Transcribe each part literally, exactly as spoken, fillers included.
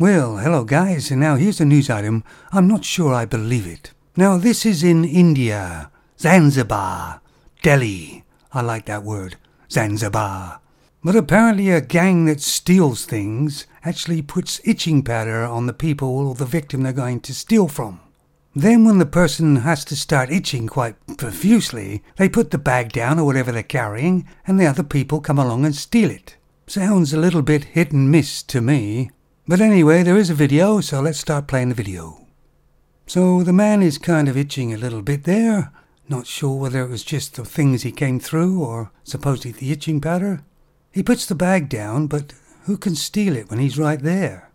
Well, hello guys, and now here's a news item. I'm not sure I believe it. Now this is in India, Zanzibar, Delhi. I like that word, Zanzibar. But apparently a gang that steals things actually puts itching powder on the people or the victim they're going to steal from. Then when the person has to start itching quite profusely, they put the bag down or whatever they're carrying, and the other people come along and steal it. Sounds a little bit hit and miss to me. But anyway, there is a video, so let's start playing the video. So the man is kind of itching a little bit there. Not sure whether it was just the things he came through or supposedly the itching powder. He puts the bag down, but who can steal it when he's right there?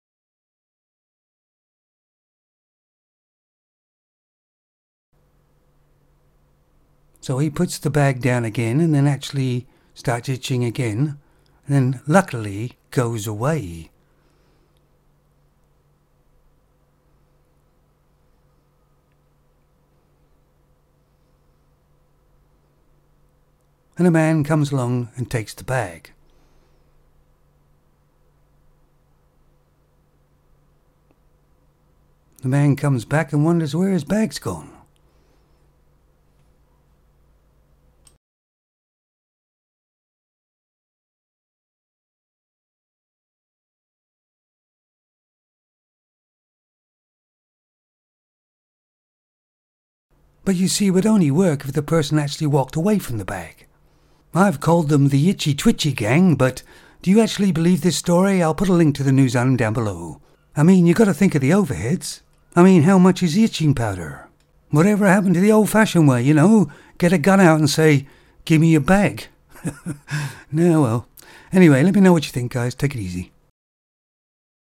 So he puts the bag down again and then actually starts itching again, and then luckily goes away. And a man comes along and takes the bag. The man comes back and wonders where his bag's gone. But you see, it would only work if the person actually walked away from the bag. I've called them the Itchy Twitchy Gang, but do you actually believe this story? I'll put a link to the news item down below. I mean, you got to think of the overheads. I mean, how much is itching powder? Whatever happened to the old-fashioned way, you know? Get a gun out and say, give me your bag. No, well. Anyway, let me know what you think, guys. Take it easy.